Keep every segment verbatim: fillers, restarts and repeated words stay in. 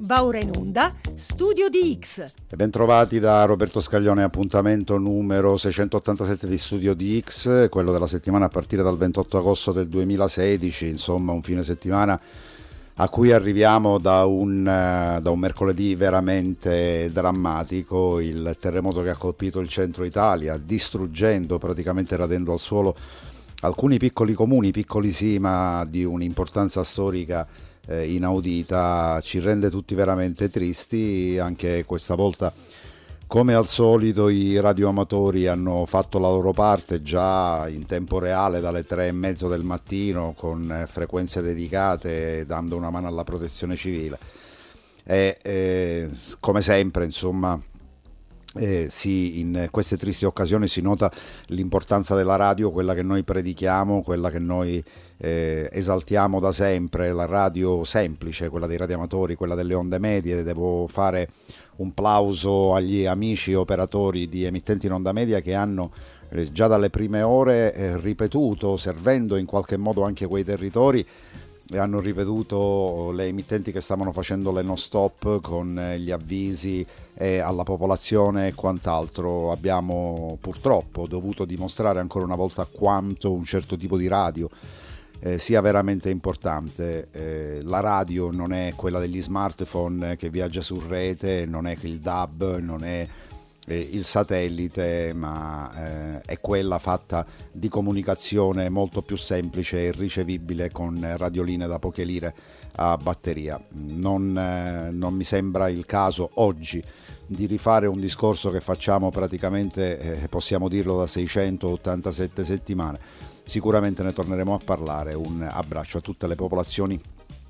Va ora in onda Studio di X. E ben trovati da Roberto Scaglione, appuntamento numero seicentottantasette di Studio di X, quello della settimana a partire dal ventotto agosto del duemilasedici, insomma un fine settimana a cui arriviamo da un, da un mercoledì veramente drammatico, il terremoto che ha colpito il centro Italia, distruggendo, praticamente radendo al suolo alcuni piccoli comuni, piccoli sì, ma di un'importanza storica eh, inaudita, ci rende tutti veramente tristi. Anche questa volta, come al solito, i radioamatori hanno fatto la loro parte già in tempo reale dalle tre e mezzo del mattino, con frequenze dedicate, dando una mano alla protezione civile. E eh, come sempre, insomma, Eh, sì, in queste tristi occasioni si nota l'importanza della radio, quella che noi predichiamo, quella che noi eh, esaltiamo da sempre, la radio semplice, quella dei radioamatori, quella delle onde medie. Devo fare un plauso agli amici operatori di emittenti in onda media che hanno eh, già dalle prime ore eh, ripetuto, servendo in qualche modo anche quei territori, e hanno ripetuto le emittenti che stavano facendo le non stop con gli avvisi eh, alla popolazione e quant'altro. Abbiamo purtroppo dovuto dimostrare ancora una volta quanto un certo tipo di radio eh, sia veramente importante. Eh, la radio non è quella degli smartphone che viaggia su rete, non è il D A B, non è il satellite, ma eh, è quella fatta di comunicazione molto più semplice e ricevibile con radioline da poche lire a batteria. Non, eh, non mi sembra il caso oggi di rifare un discorso che facciamo praticamente, eh, possiamo dirlo, da seicentottantasette settimane. Sicuramente ne torneremo a parlare. Un abbraccio a tutte le popolazioni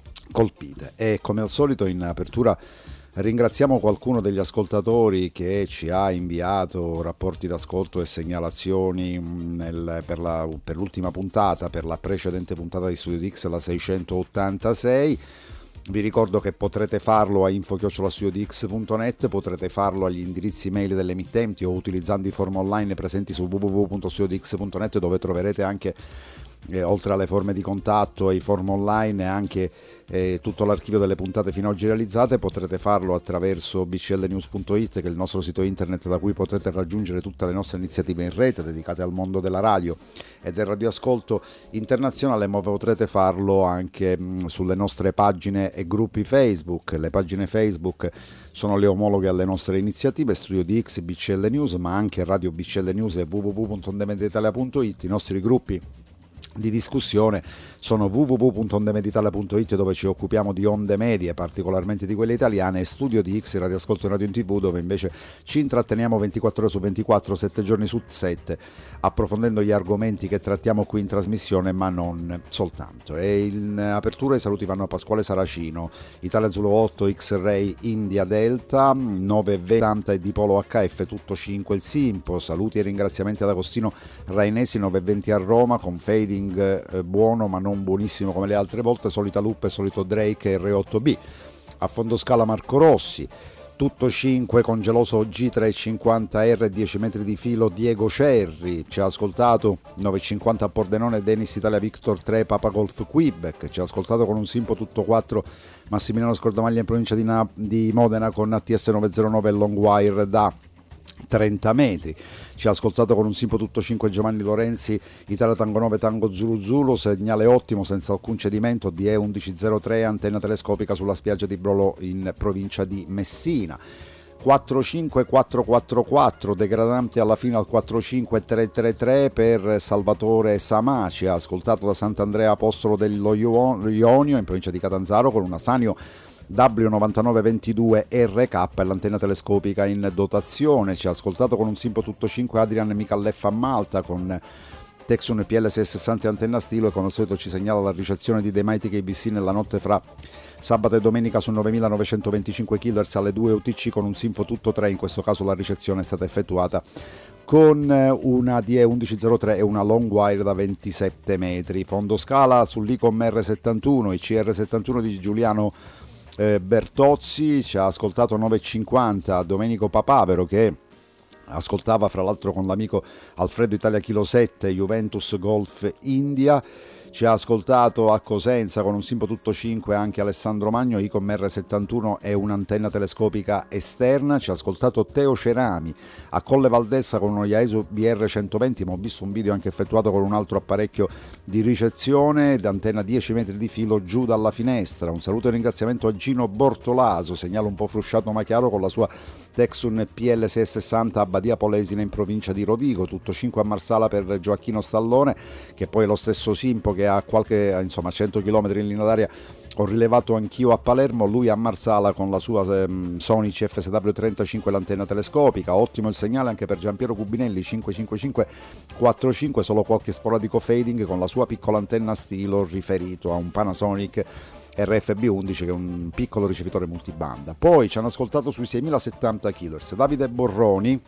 colpite e, come al solito, in apertura ringraziamo qualcuno degli ascoltatori che ci ha inviato rapporti d'ascolto e segnalazioni nel, per, la, per l'ultima puntata, per la precedente puntata di Studio di X, la seicentottantasei. Vi ricordo che potrete farlo a info chiocciola studio di x punto net, potrete farlo agli indirizzi mail delle emittenti o utilizzando i forum online presenti su w w w punto studio di x punto net, dove troverete anche, eh, oltre alle forme di contatto e i forum online, anche eh, tutto l'archivio delle puntate fino ad oggi realizzate. Potrete farlo attraverso b c l news punto it, che è il nostro sito internet da cui potete raggiungere tutte le nostre iniziative in rete dedicate al mondo della radio e del radioascolto internazionale, ma potrete farlo anche mh, sulle nostre pagine e gruppi Facebook. Le pagine Facebook sono le omologhe alle nostre iniziative, Studio di X, B C L News, ma anche Radio B C L News e w w w punto ondemediaitalia punto it. I nostri gruppi di discussione sono w w w punto ondemediaitalia punto it, dove ci occupiamo di onde medie, particolarmente di quelle italiane, e Studio di X, radioascolto e radio in tv, dove invece ci intratteniamo ventiquattro ore su ventiquattro, sette giorni su sette, approfondendo gli argomenti che trattiamo qui in trasmissione, ma non soltanto. E in apertura i saluti vanno a Pasquale Saracino, Italia Zulu otto X-Ray India Delta, nove venti e di Polo H F tutto cinque il Simpo. Saluti e ringraziamenti ad Agostino Rainesi, nove venti a Roma, con fading eh, buono ma non buonissimo come le altre volte, solita Luppe e solito Drake e R otto B. A Fondoscala Marco Rossi, tutto cinque con geloso G trecentocinquanta R, dieci metri di filo Diego Cerri. Ci ha ascoltato nove cinquanta a Pordenone Dennis Italia Victor tre Papa Golf Quebec. Ci ha ascoltato con un Simpo tutto quattro Massimiliano Scordamaglia in provincia di, Na- di Modena con A T S novecentonove Longwire da trenta metri. Ci ha ascoltato con un Simpo tutto cinque Giovanni Lorenzi Italia Tango nove Tango Zulu Zulu, segnale ottimo senza alcun cedimento, D E undici zero tre, antenna telescopica sulla spiaggia di Brolo in provincia di Messina. quattro cinque quattro quattro quattro, degradante alla fine al quattro cinque tre tre tre per Salvatore Samà. Ci ha ascoltato da Sant'Andrea Apostolo dello Ionio in provincia di Catanzaro con una Sanio W novantanove ventidue R K e l'antenna telescopica in dotazione. Ci ha ascoltato con un Simpo tutto cinque Adrian Micalleffa a Malta con Texun P L sei sessanta antenna stilo, e come al solito ci segnala la ricezione di The Mighty K B C nella notte fra sabato e domenica su novemilanovecentoventicinque kHz alle due U T C con un Simpo tutto tre. In questo caso la ricezione è stata effettuata con una D E undici zero tre e una Longwire da ventisette metri. Fondoscala sull'Icom R settantuno, I C R settantuno di Giuliano eh, Bertozzi. Ci ha ascoltato nove cinquanta Domenico Papavero, che ascoltava fra l'altro con l'amico Alfredo Italia Kilo sette Juventus Golf India. Ci ha ascoltato a Cosenza con un Simpo tutto cinque anche Alessandro Magno, Icom R settantuno e un'antenna telescopica esterna. Ci ha ascoltato Teo Cerami a Colle Valdezza con uno Yaesu B R centoventi, ma ho visto un video anche effettuato con un altro apparecchio di ricezione d'antenna dieci metri di filo giù dalla finestra. Un saluto e ringraziamento a Gino Bortolaso, segnale un po' frusciato ma chiaro, con la sua Texun P L sei sessanta a Badia Polesine in provincia di Rovigo. Tutto cinque a Marsala per Gioacchino Stallone, che poi è lo stesso Simpo che ha qualche, insomma, cento chilometri in linea d'aria ho rilevato anch'io a Palermo, lui a Marsala con la sua ehm, Sony C F S W trentacinque, l'antenna telescopica. Ottimo il segnale anche per Giampiero Cubinelli cinque cinque cinque quattro cinque, solo qualche sporadico fading con la sua piccola antenna stilo riferito a un Panasonic R F B undici, che è un piccolo ricevitore multibanda. Poi ci hanno ascoltato sui seimilasettanta kHz Davide Borroni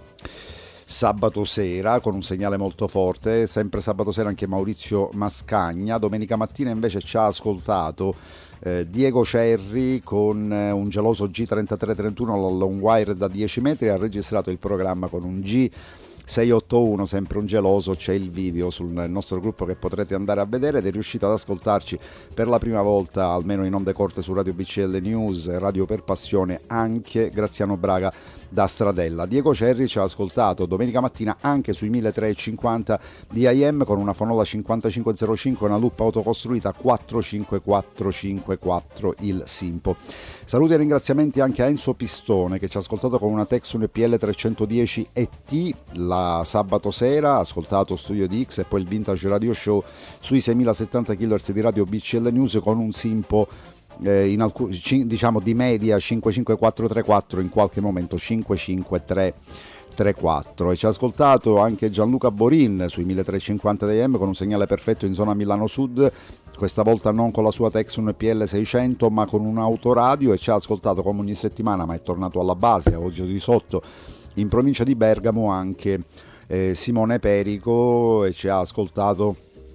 sabato sera con un segnale molto forte, sempre sabato sera anche Maurizio Mascagna. Domenica mattina invece ci ha ascoltato eh, Diego Cerri con eh, un geloso G trentatré trentuno long wire da dieci metri, ha registrato il programma con un G seicentottantuno, sempre un geloso. C'è il video sul nostro gruppo che potrete andare a vedere, ed è riuscito ad ascoltarci per la prima volta, almeno in onde corte, su Radio B C L News, Radio per Passione, anche Graziano Braga da Stradella. Diego Cerri ci ha ascoltato domenica mattina anche sui milletrecentocinquanta D I M con una Fonola cinquantacinque zero cinque, una loop autocostruita quattro cinque quattro cinque quattro, il Simpo. Saluti e ringraziamenti anche a Enzo Pistone, che ci ha ascoltato con una Texun P L trecentodieci E T la sabato sera, ha ascoltato Studio D X e poi il Vintage Radio Show sui seimilasettanta kHz di Radio B C L News con un Simpo eh, in alcun, diciamo di media cinque cinque quattro tre quattro, in qualche momento cinque cinque tre tre quattro. E ci ha ascoltato anche Gianluca Borin sui milletrecentocinquanta D M con un segnale perfetto in zona Milano Sud, questa volta non con la sua Texun P L seicento ma con un autoradio, e ci ha ascoltato come ogni settimana, ma è tornato alla base, a Oggio di Sotto in provincia di Bergamo, anche eh, Simone Perico, e ci ha ascoltato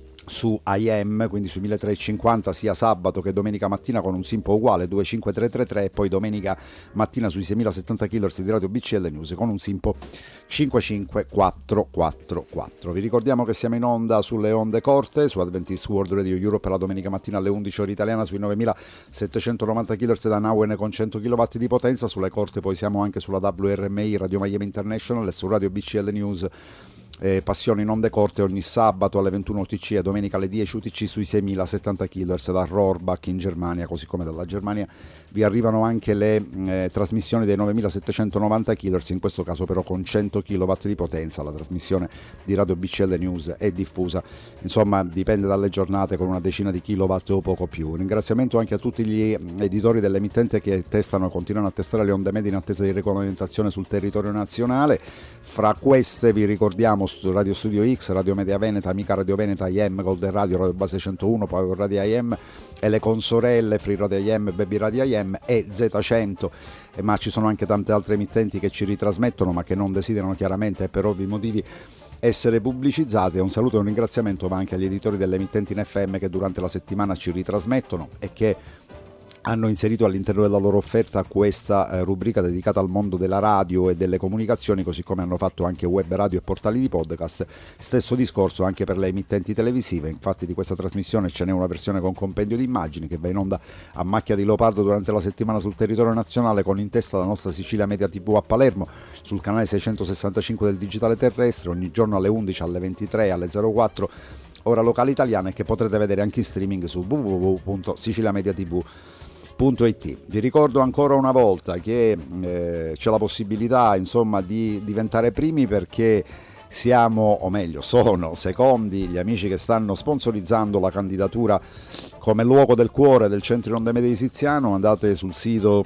su I M, quindi su milletrecentocinquanta sia sabato che domenica mattina con un Simpo uguale due cinque tre tre tre, e poi domenica mattina sui seimilasettanta kHz di Radio B C L News con un Simpo cinque cinque quattro quattro quattro. Vi ricordiamo che siamo in onda sulle onde corte su Adventist World Radio Europe la domenica mattina alle undici ora italiana sui novemilasettecentonovanta kHz da Nauen con cento chilowatt di potenza. Sulle corte poi siamo anche sulla W R M I Radio Miami International e su Radio B C L News Eh, Passione in onde corte ogni sabato alle ventuno U T C e domenica alle dieci U T C sui seimilasettanta kHz da Rohrbach in Germania, così come dalla Germania vi arrivano anche le eh, trasmissioni dei novemilasettecentonovanta kHz, in questo caso però con cento chilowatt di potenza. La trasmissione di Radio B C L News è diffusa, insomma dipende dalle giornate, con una decina di kilowatt o poco più. Un ringraziamento anche a tutti gli editori dell'emittente che testano, continuano a testare le onde medie in attesa di regolamentazione sul territorio nazionale. Fra queste vi ricordiamo Radio Studio X, Radio Media Veneta, Amica Radio Veneta, I M, Golden Radio, Radio Base centouno, Power Radio I M e le consorelle Free Radio I M, Baby Radio I M e Z cento, ma ci sono anche tante altre emittenti che ci ritrasmettono ma che non desiderano chiaramente per ovvi motivi essere pubblicizzate. Un saluto e un ringraziamento va anche agli editori delle emittenti in F M che durante la settimana ci ritrasmettono e che hanno inserito all'interno della loro offerta questa eh, rubrica dedicata al mondo della radio e delle comunicazioni, così come hanno fatto anche web radio e portali di podcast. Stesso discorso anche per le emittenti televisive. Infatti di questa trasmissione ce n'è una versione con compendio di immagini che va in onda a macchia di leopardo durante la settimana sul territorio nazionale, con in testa la nostra Sicilia Media tivù a Palermo sul canale seicentosessantacinque del digitale terrestre, ogni giorno alle undici, alle ventitré, alle zero quattro ora locale italiana, e che potrete vedere anche in streaming su w w w punto siciliamediatv punto it. Vi ricordo ancora una volta che eh, c'è la possibilità, insomma, di diventare primi, perché siamo, o meglio sono secondi gli amici che stanno sponsorizzando la candidatura come luogo del cuore del centro in onde medie di Siziano. Andate sul sito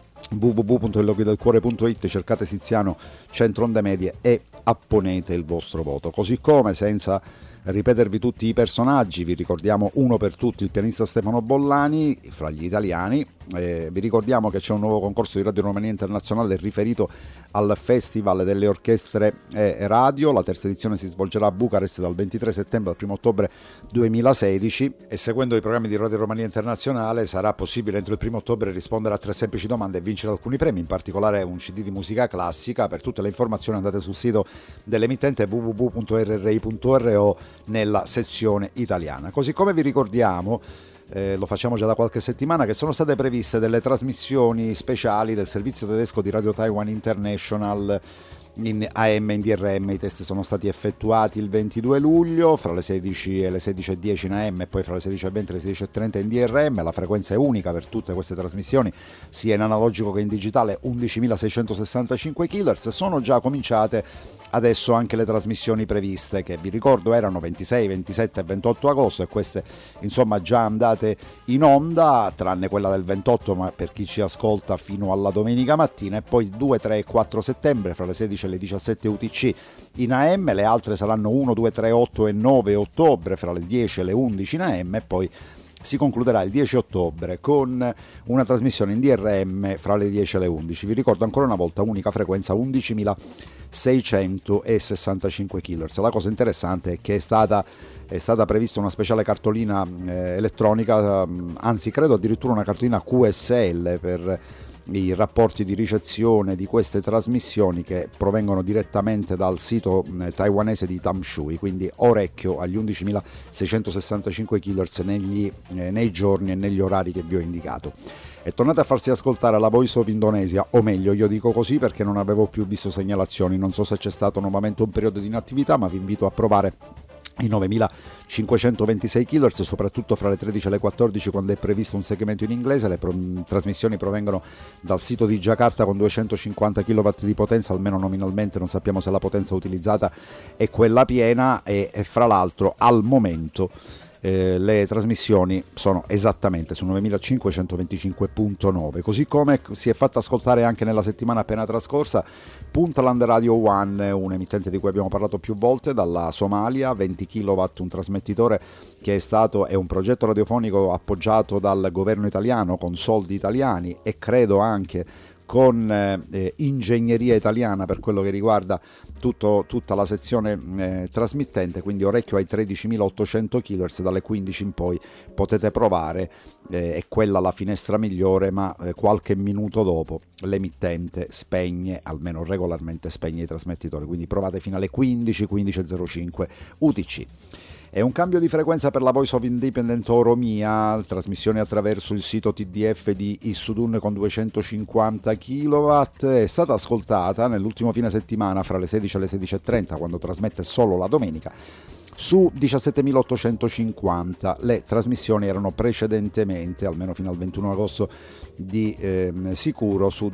w w w punto il luogo del cuore punto it, cercate Siziano centro onde medie e apponete il vostro voto. Così come, senza ripetervi tutti i personaggi, vi ricordiamo uno per tutti il pianista Stefano Bollani fra gli italiani. Eh, vi ricordiamo che c'è un nuovo concorso di Radio Romania Internazionale riferito al Festival delle Orchestre eh, Radio. La terza edizione si svolgerà a Bucarest dal ventitré settembre al primo ottobre duemilasedici, e seguendo i programmi di Radio Romania Internazionale sarà possibile entro il primo ottobre rispondere a tre semplici domande e vincere alcuni premi, in particolare un C D di musica classica. Per tutte le informazioni andate sul sito dell'emittente w w w punto r r i punto r o nella sezione italiana. Così come vi ricordiamo, Eh, lo facciamo già da qualche settimana, che sono state previste delle trasmissioni speciali del servizio tedesco di Radio Taiwan International in A M e in D R M. I test sono stati effettuati il ventidue luglio fra le sedici e le sedici e dieci in A M e poi fra le sedici e venti e le sedici e trenta in D R M. La frequenza è unica per tutte queste trasmissioni, sia in analogico che in digitale, undicimilaseicentosessantacinque kHz. Sono già cominciate adesso anche le trasmissioni previste, che vi ricordo erano ventisei, ventisette e ventotto agosto, e queste insomma già andate in onda, tranne quella del ventotto, ma per chi ci ascolta fino alla domenica mattina, e poi due, tre e quattro settembre fra le sedici e le diciassette U T C in A M. Le altre saranno uno, due, tre, otto e nove ottobre fra le dieci e le undici in A M, e poi si concluderà il dieci ottobre con una trasmissione in D R M fra le dieci e le undici. Vi ricordo ancora una volta, unica frequenza, undicimilaseicentosessantacinque kHz. La cosa interessante è che è stata, è stata prevista una speciale cartolina eh, elettronica, anzi credo addirittura una cartolina Q S L per i rapporti di ricezione di queste trasmissioni, che provengono direttamente dal sito taiwanese di Tamshui, quindi orecchio agli undicimilaseicentosessantacinque kHz negli, eh, nei giorni e negli orari che vi ho indicato. E tornate a farsi ascoltare la Voice of Indonesia, o meglio, io dico così perché non avevo più visto segnalazioni, non so se c'è stato nuovamente un periodo di inattività, ma vi invito a provare i novemilacinquecentoventisei kHz, soprattutto fra le tredici e le quattordici, quando è previsto un segmento in inglese. Le pro- trasmissioni provengono dal sito di Giacarta con duecentocinquanta chilowatt di potenza, almeno nominalmente, non sappiamo se la potenza utilizzata è quella piena, e, e fra l'altro al momento Eh, le trasmissioni sono esattamente su novemilacinquecentoventicinque virgola nove, così come si è fatta ascoltare anche nella settimana appena trascorsa Puntland Radio One, un emittente di cui abbiamo parlato più volte, dalla Somalia, venti chilowatt, un trasmettitore che è stato è un progetto radiofonico appoggiato dal governo italiano con soldi italiani, e credo anche con eh, ingegneria italiana per quello che riguarda tutto, tutta la sezione eh, trasmittente, quindi orecchio ai tredicimilaottocento kHz. Dalle quindici in poi potete provare, eh, è quella la finestra migliore, ma eh, qualche minuto dopo l'emittente spegne, almeno regolarmente spegne i trasmettitori, quindi provate fino alle quindici, quindici e zero cinque U T C. È un cambio di frequenza per la Voice of Independent Oromia, trasmissione attraverso il sito T D F di Issudun con duecentocinquanta chilowatt. È stata ascoltata nell'ultimo fine settimana fra le sedici e le sedici e trenta, quando trasmette solo la domenica, su diciassettemilaottocentocinquanta. Le trasmissioni erano precedentemente, almeno fino al ventuno agosto di eh, sicuro, su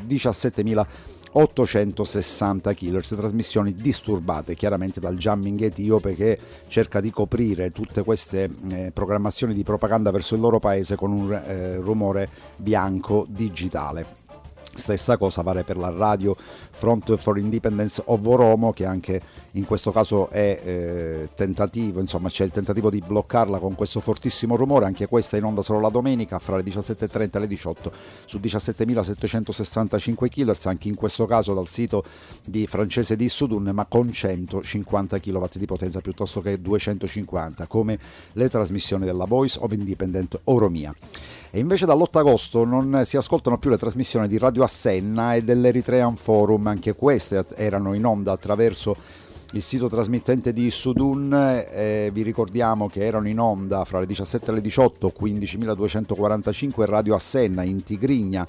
diciassettemilaottocentosessanta kHz, trasmissioni disturbate chiaramente dal jamming etiope, che cerca di coprire tutte queste eh, programmazioni di propaganda verso il loro paese con un eh, rumore bianco digitale. Stessa cosa vale per la radio Front for Independence of Oromo, che anche in questo caso è eh, tentativo, insomma c'è il tentativo di bloccarla con questo fortissimo rumore. Anche questa in onda solo la domenica fra le diciassette e trenta e le diciotto su diciassettemilasettecentosessantacinque kHz, anche in questo caso dal sito di francese di Issudun, ma con centocinquanta chilowatt di potenza piuttosto che duecentocinquanta, come le trasmissioni della Voice of Independent Oromia. E invece dall'otto agosto non si ascoltano più le trasmissioni di Radio Assenna e dell'Eritrean Forum, anche queste erano in onda attraverso il sito trasmittente di Issudun. Eh, vi ricordiamo che erano in onda fra le diciassette e le diciotto quindicimiladuecentoquarantacinque Radio Assenna in Tigrinya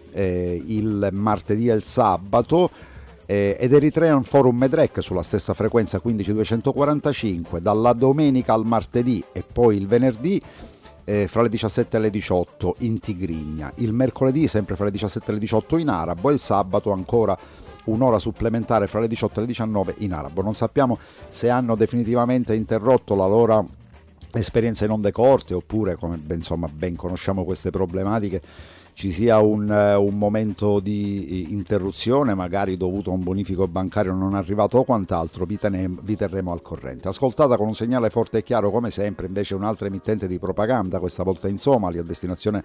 eh, il martedì e il sabato, eh, ed Eritrean Forum Medrec sulla stessa frequenza quindici duecentoquarantacinque dalla domenica al martedì, e poi il venerdì Eh, fra le diciassette e le diciotto in Tigrinya, il mercoledì sempre fra le diciassette e le diciotto in arabo, e il sabato ancora un'ora supplementare fra le diciotto e le diciannove in arabo. Non sappiamo se hanno definitivamente interrotto la loro esperienza in onde corte, oppure, come ben, insomma, ben conosciamo queste problematiche, ci sia un, un momento di interruzione, magari dovuto a un bonifico bancario non arrivato o quant'altro. Vi, tenem, vi terremo al corrente. Ascoltata con un segnale forte e chiaro come sempre invece un'altra emittente di propaganda, questa volta in Somalia, a destinazione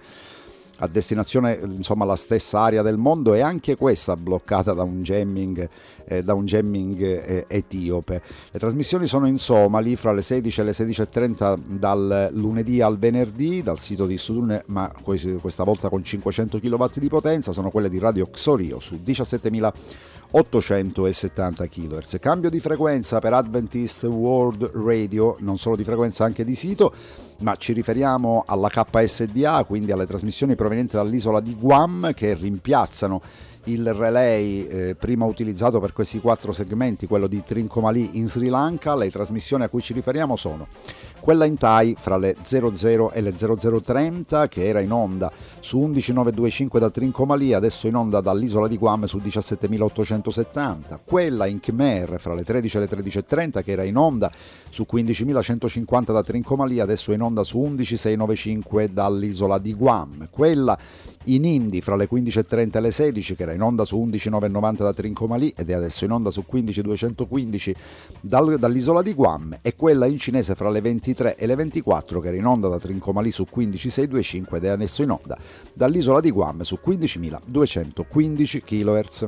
a destinazione insomma la stessa area del mondo, e anche questa bloccata da un jamming eh, da un jamming eh, etiope. Le trasmissioni sono in somali fra le sedici e le sedici e trenta dal lunedì al venerdì dal sito di Issudun, ma questa volta con cinquecento chilowatt di potenza. Sono quelle di Radio Xorio su diciassettemila ottocentosettanta chilohertz. Cambio di frequenza per Adventist World Radio, non solo di frequenza anche di sito, ma ci riferiamo alla K S D A, quindi alle trasmissioni provenienti dall'isola di Guam, che rimpiazzano il relay eh, prima utilizzato per questi quattro segmenti, quello di Trincomalee in Sri Lanka. Le trasmissioni a cui ci riferiamo sono quella in Thai fra le zero zero e le zero zero trenta, che era in onda su undici mila novecentoventicinque da Trincomalee, adesso in onda dall'isola di Guam su diciassettemilaottocentosettanta, quella in Khmer fra le tredici e le tredici e trenta, che era in onda su quindicimilacentocinquanta da Trincomalee, adesso in onda su undici mila seicentonovantacinque dall'isola di Guam, quella in Hindi fra le quindici e trenta e le sedici, che era in onda su undici mila novecentonovanta da Trincomalee ed è adesso in onda su quindici mila duecentoquindici dal, dall'isola di Guam, e quella in cinese fra le ventitré e le ventiquattro, che era in onda da Trincomalee su quindici mila seicentoventicinque ed è adesso in onda dall'isola di Guam su quindicimila duecentoquindici chilohertz.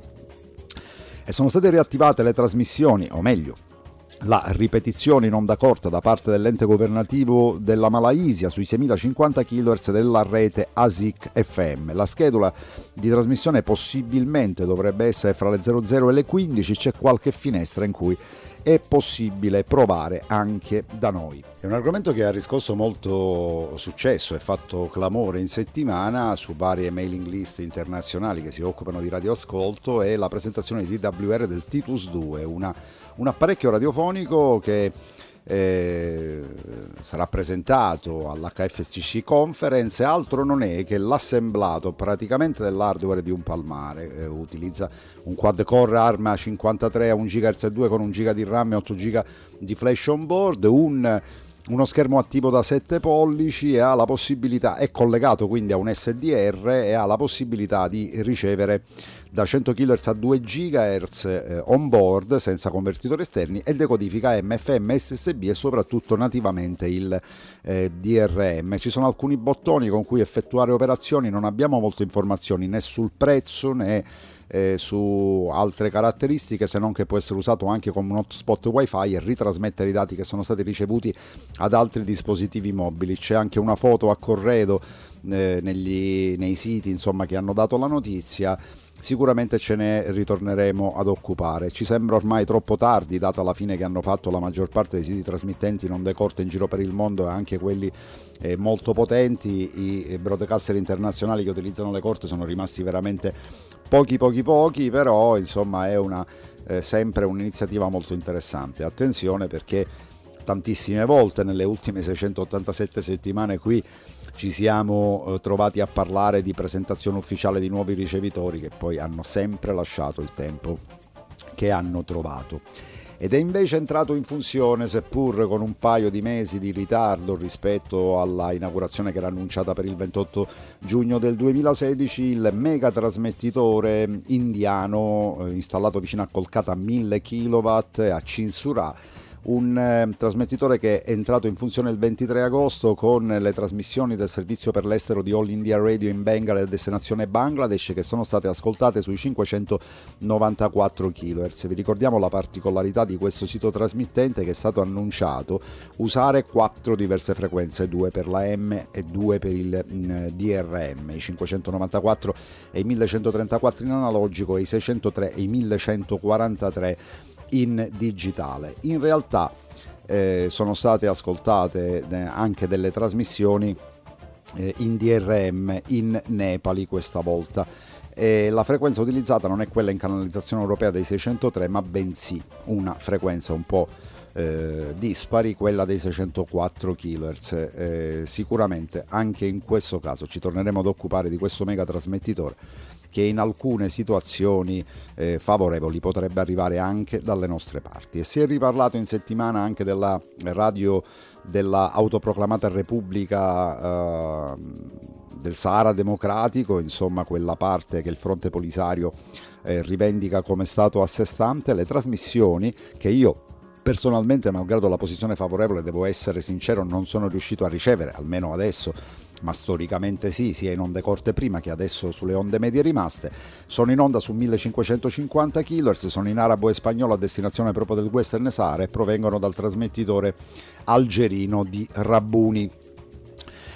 E sono state riattivate le trasmissioni, o meglio la ripetizione in onda corta da parte dell'ente governativo della Malaysia sui seimilacinquanta chilohertz della rete ASIC F M. La schedula di trasmissione possibilmente dovrebbe essere fra le zero zero e le quindici, c'è qualche finestra in cui è possibile provare anche da noi. È un argomento che ha riscosso molto successo e fatto clamore in settimana su varie mailing list internazionali che si occupano di radioascolto, e la presentazione di T W R del Titus due, una, un apparecchio radiofonico che Eh, sarà presentato all'H F C C Conference. Altro non è che l'assemblato praticamente dell'hardware di un palmare. Eh, utilizza un quad core ARM A cinquantatré a un gigahertz e due con un giga di RAM e otto giga di flash on board, un uno schermo attivo da sette pollici, e ha la possibilità, è collegato quindi a un S D R e ha la possibilità di ricevere da cento chilohertz a due gigahertz eh, on board senza convertitori esterni, e decodifica M F M, S S B e soprattutto nativamente il eh, D R M. Ci sono alcuni bottoni con cui effettuare operazioni, non abbiamo molte informazioni né sul prezzo né Eh, su altre caratteristiche, se non che può essere usato anche come un hotspot wifi e ritrasmettere i dati che sono stati ricevuti ad altri dispositivi mobili. C'è anche una foto a corredo eh, negli, nei siti insomma che hanno dato la notizia. Sicuramente ce ne ritorneremo ad occupare. Ci sembra ormai troppo tardi, data la fine che hanno fatto la maggior parte dei siti trasmittenti in onde corte in giro per il mondo, e anche quelli eh, molto potenti. I broadcaster internazionali che utilizzano le corte sono rimasti veramente pochi pochi pochi, però insomma è una eh, sempre un'iniziativa molto interessante. Attenzione, perché tantissime volte nelle ultime seicentottantasette settimane qui ci siamo eh, trovati a parlare di presentazione ufficiale di nuovi ricevitori che poi hanno sempre lasciato il tempo che hanno trovato. Ed è invece entrato in funzione, seppur con un paio di mesi di ritardo rispetto alla inaugurazione che era annunciata per il ventotto giugno del duemilasedici, il mega trasmettitore indiano eh, installato vicino a Kolkata a mille chilowatt a Cinsura, un eh, trasmettitore che è entrato in funzione il ventitré agosto con le trasmissioni del servizio per l'estero di All India Radio in Bengala e destinazione Bangladesh, che sono state ascoltate sui cinquecentonovantaquattro chilohertz. Vi ricordiamo la particolarità di questo sito trasmittente, che è stato annunciato usare quattro diverse frequenze, due per la M e due per il mh, D R M, i cinquecentonovantaquattro e i millecentotrentaquattro in analogico e i seicentotré e i millecentoquarantatré in digitale. In realtà eh, sono state ascoltate eh, anche delle trasmissioni eh, in D R M in Nepali questa volta. E la frequenza utilizzata non è quella in canalizzazione europea dei seicentotré, ma bensì una frequenza un po' eh, dispari, quella dei seicentoquattro chilohertz. Eh, sicuramente anche in questo caso ci torneremo ad occupare di questo mega trasmettitore, che in alcune situazioni eh, favorevoli potrebbe arrivare anche dalle nostre parti. E si è riparlato in settimana anche della radio della autoproclamata Repubblica eh, del Sahara Democratico, insomma quella parte che il Fronte Polisario eh, rivendica come stato a sé stante. Le trasmissioni che io personalmente, malgrado la posizione favorevole, devo essere sincero, non sono riuscito a ricevere, almeno adesso, ma storicamente sì, sia in onde corte prima che adesso sulle onde medie rimaste. Sono in onda su millecinquecentocinquanta chilohertz, sono in arabo e spagnolo a destinazione proprio del Western Sahara e provengono dal trasmettitore algerino di Rabbuni.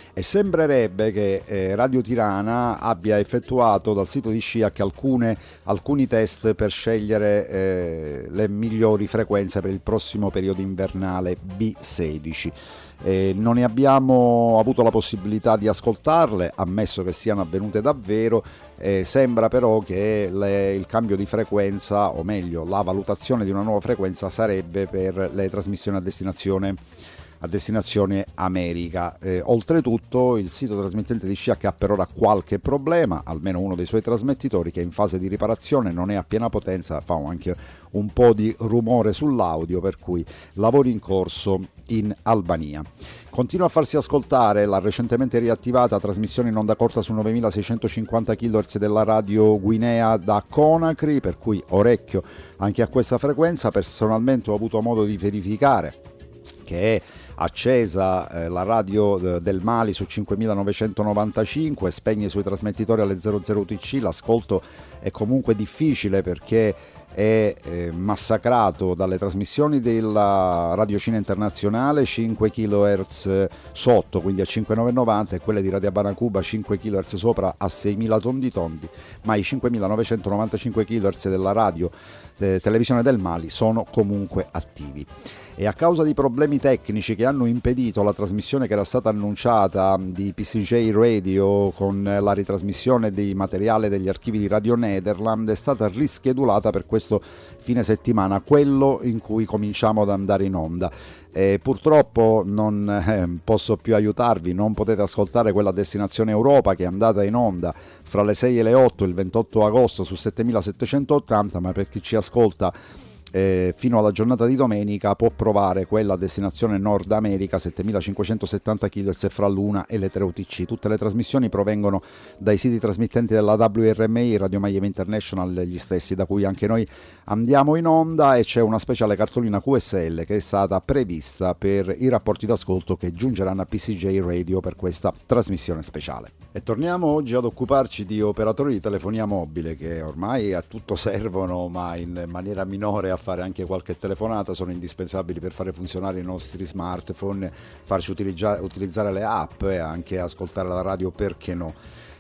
e sembrerebbe che eh, Radio Tirana abbia effettuato dal sito di SCIAC alcune, alcuni test per scegliere eh, le migliori frequenze per il prossimo periodo invernale B sedici. Eh, non ne abbiamo avuto la possibilità di ascoltarle, ammesso che siano avvenute davvero. Eh, sembra però che le, il cambio di frequenza, o meglio la valutazione di una nuova frequenza, sarebbe per le trasmissioni a destinazione a destinazione America. Eh, oltretutto il sito trasmettente di SCIAC ha per ora qualche problema, almeno uno dei suoi trasmettitori che è in fase di riparazione, non è a piena potenza, fa anche un po' di rumore sull'audio, per cui lavori in corso in Albania. Continua a farsi ascoltare la recentemente riattivata trasmissione in onda corta su novemilaseicentocinquanta chilohertz della radio Guinea da Conakry, per cui orecchio anche a questa frequenza. Personalmente ho avuto modo di verificare che è accesa eh, la radio eh, del Mali su cinquemilanovancentonovantacinque, spegne i suoi trasmettitori alle zero zero U T C, l'ascolto è comunque difficile perché è eh, massacrato dalle trasmissioni della Radio Cina Internazionale cinque chilohertz sotto, quindi a cinquemilanovecentovananta, e quelle di Radio Habana Cuba cinque chilohertz sopra a seimila tondi tondi, ma i cinquemilanovancentonovantacinque chilohertz della radio eh, televisione del Mali sono comunque attivi. E a causa di problemi tecnici che hanno impedito la trasmissione che era stata annunciata di P C J Radio con la ritrasmissione di materiale degli archivi di Radio Nederland, è stata rischedulata per questo fine settimana, quello in cui cominciamo ad andare in onda. E purtroppo non eh, posso più aiutarvi, non potete ascoltare quella Destinazione Europa che è andata in onda fra le sei e le otto il ventotto agosto su settemilasettecentottanta, ma per chi ci ascolta Eh, fino alla giornata di domenica può provare quella destinazione Nord America settemilacinquecentosettanta chilohertz fra l'una e le tre U T C. Tutte le trasmissioni provengono dai siti trasmittenti della W R M I, Radio Miami International, gli stessi da cui anche noi andiamo in onda, e c'è una speciale cartolina Q S L che è stata prevista per i rapporti d'ascolto che giungeranno a P C J Radio per questa trasmissione speciale. E torniamo oggi ad occuparci di operatori di telefonia mobile che ormai a tutto servono, ma in maniera minore a fare anche qualche telefonata, sono indispensabili per fare funzionare i nostri smartphone, farci utilizzare, utilizzare le app e anche ascoltare la radio, perché no.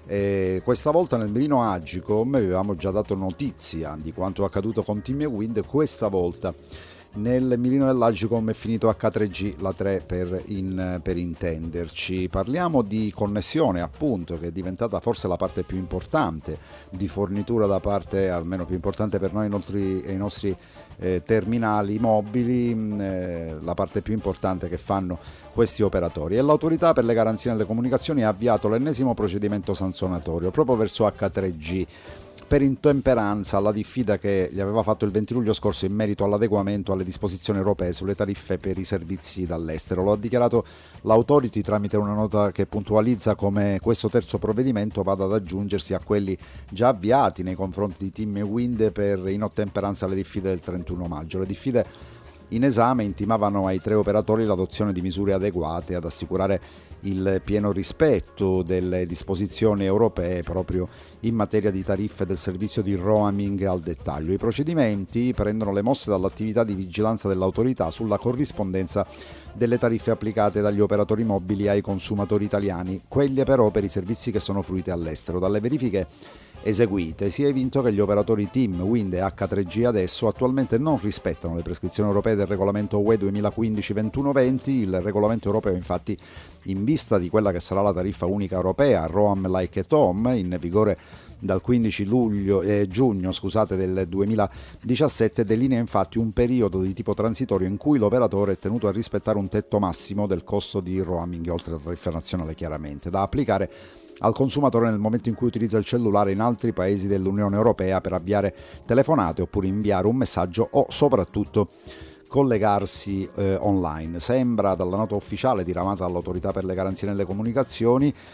E questa volta nel mirino Agicom avevamo già dato notizia di quanto accaduto con Team Wind, questa volta nel mirino dell'Agicom è finito H tre G, la tre per, in, per intenderci. Parliamo di connessione, appunto, che è diventata forse la parte più importante di fornitura da parte, almeno più importante per noi, i nostri, i nostri eh, terminali mobili, eh, la parte più importante che fanno questi operatori. E l'autorità per le garanzie nelle comunicazioni ha avviato l'ennesimo procedimento sanzionatorio proprio verso H tre G per intemperanza alla diffida che gli aveva fatto il venti luglio scorso in merito all'adeguamento alle disposizioni europee sulle tariffe per i servizi dall'estero. Lo ha dichiarato l'Authority tramite una nota che puntualizza come questo terzo provvedimento vada ad aggiungersi a quelli già avviati nei confronti di Team Wind per inottemperanza alle diffide del trentuno maggio. Le diffide in esame intimavano ai tre operatori l'adozione di misure adeguate ad assicurare il pieno rispetto delle disposizioni europee proprio in materia di tariffe del servizio di roaming al dettaglio. I procedimenti prendono le mosse dall'attività di vigilanza dell'autorità sulla corrispondenza delle tariffe applicate dagli operatori mobili ai consumatori italiani, quelle però per i servizi che sono fruiti all'estero. Dalle verifiche eseguite si è evinto che gli operatori Team, Wind e H tre G adesso attualmente non rispettano le prescrizioni europee del regolamento U E duemilaquindici ventuno venti. Il regolamento europeo, infatti, in vista di quella che sarà la tariffa unica europea Roam Like at Home, in vigore dal quindici luglio, eh, giugno scusate, del duemiladiciassette, delinea infatti un periodo di tipo transitorio in cui l'operatore è tenuto a rispettare un tetto massimo del costo di roaming, oltre alla tariffa nazionale chiaramente, da applicare al consumatore nel momento in cui utilizza il cellulare in altri paesi dell'Unione Europea per avviare telefonate oppure inviare un messaggio o soprattutto collegarsi eh, online. Sembra dalla nota ufficiale diramata dall'Autorità per le garanzie nelle comunicazioni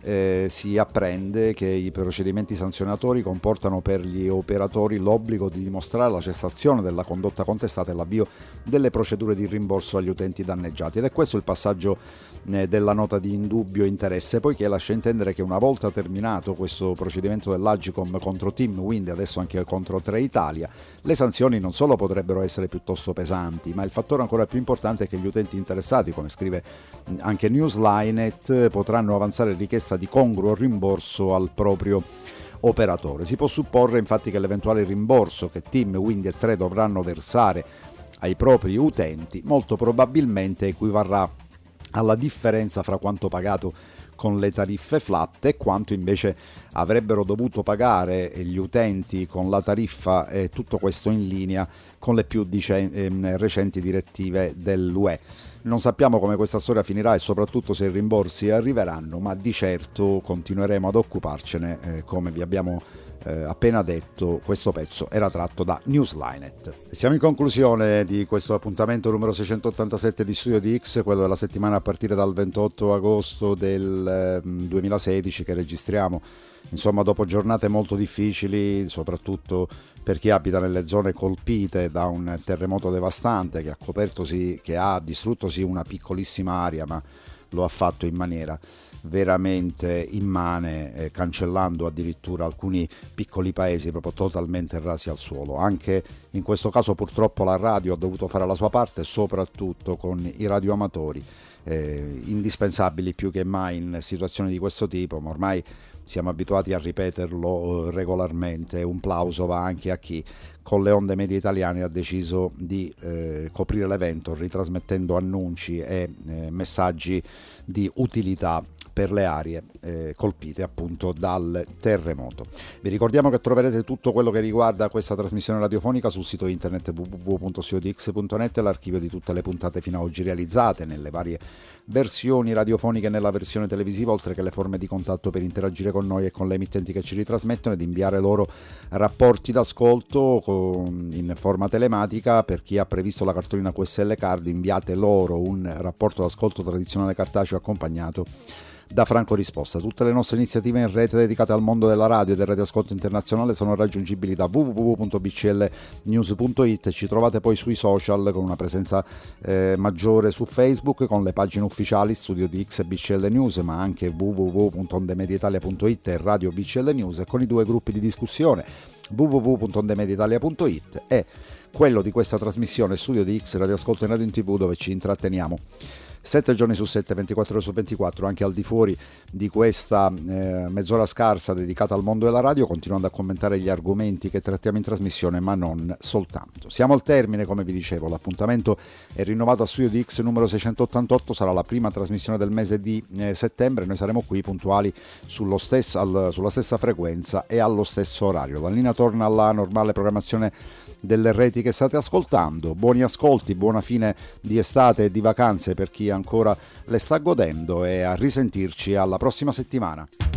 eh, si apprende che i procedimenti sanzionatori comportano per gli operatori l'obbligo di dimostrare la cessazione della condotta contestata e l'avvio delle procedure di rimborso agli utenti danneggiati. Ed è questo il passaggio eh, della nota di indubbio interesse, poiché lascia intendere che una volta terminato questo procedimento dell'Agcom contro Team Wind e adesso anche contro Tre Italia, le sanzioni non solo potrebbero essere piuttosto pesanti, ma il fattore ancora più importante è che gli utenti interessati, come scrive anche Newslinet, potranno avanzare richiesta di congruo rimborso al proprio operatore. Si può supporre infatti che l'eventuale rimborso che Team Wind e Tre dovranno versare ai propri utenti molto probabilmente equivarrà alla differenza fra quanto pagato con le tariffe flat e quanto invece avrebbero dovuto pagare gli utenti con la tariffa, e tutto questo in linea con le più dice- eh, recenti direttive dell'U E. Non sappiamo come questa storia finirà e soprattutto se i rimborsi arriveranno, ma di certo continueremo ad occuparcene, eh, come vi abbiamo eh, appena detto. Questo pezzo era tratto da Newslinet. Siamo in conclusione di questo appuntamento numero seicentottantasette di Studio di X, quello della settimana a partire dal ventotto agosto del eh, duemilasedici, che registriamo insomma dopo giornate molto difficili, soprattutto per chi abita nelle zone colpite da un terremoto devastante che ha coperto sì, che ha distrutto sì una piccolissima area, ma lo ha fatto in maniera veramente immane, eh, cancellando addirittura alcuni piccoli paesi proprio totalmente rasi al suolo. Anche in questo caso purtroppo la radio ha dovuto fare la sua parte, soprattutto con i radioamatori, eh, indispensabili più che mai in situazioni di questo tipo, ma ormai siamo abituati a ripeterlo regolarmente. Un plauso va anche a chi con le onde medie italiane ha deciso di eh, coprire l'evento ritrasmettendo annunci e eh, messaggi di utilità per le aree eh, colpite appunto dal terremoto. Vi ricordiamo che troverete tutto quello che riguarda questa trasmissione radiofonica sul sito internet w w w punto studio di x punto net e l'archivio di tutte le puntate fino ad oggi realizzate nelle varie versioni radiofoniche e nella versione televisiva, oltre che le forme di contatto per interagire con noi e con le emittenti che ci ritrasmettono ed inviare loro rapporti d'ascolto con, in forma telematica. Per chi ha previsto la cartolina Q S L Card, inviate loro un rapporto d'ascolto tradizionale cartaceo accompagnato da Franco Risposta. Tutte le nostre iniziative in rete dedicate al mondo della radio e del radioascolto internazionale sono raggiungibili da w w w punto b c l news punto i t. Ci trovate poi sui social con una presenza eh, maggiore su Facebook con le pagine ufficiali Studio di X e B C L News, ma anche w w w punto ondemediaitalia punto i t e Radio B C L News, e con i due gruppi di discussione w w w punto ondemediaitalia punto i t e quello di questa trasmissione Studio di X, radioascolto in radio in tv, dove ci intratteniamo sette giorni su sette, ventiquattro ore su ventiquattro, anche al di fuori di questa eh, mezz'ora scarsa dedicata al mondo della radio, continuando a commentare gli argomenti che trattiamo in trasmissione, ma non soltanto. Siamo al termine, come vi dicevo, l'appuntamento è rinnovato a Studio di X numero seicentottantotto, sarà la prima trasmissione del mese di eh, settembre, noi saremo qui puntuali sullo stesso, al, sulla stessa frequenza e allo stesso orario. La linea torna alla normale programmazione delle reti che state ascoltando. Buoni ascolti, buona fine di estate e di vacanze per chi ancora le sta godendo, e a risentirci alla prossima settimana.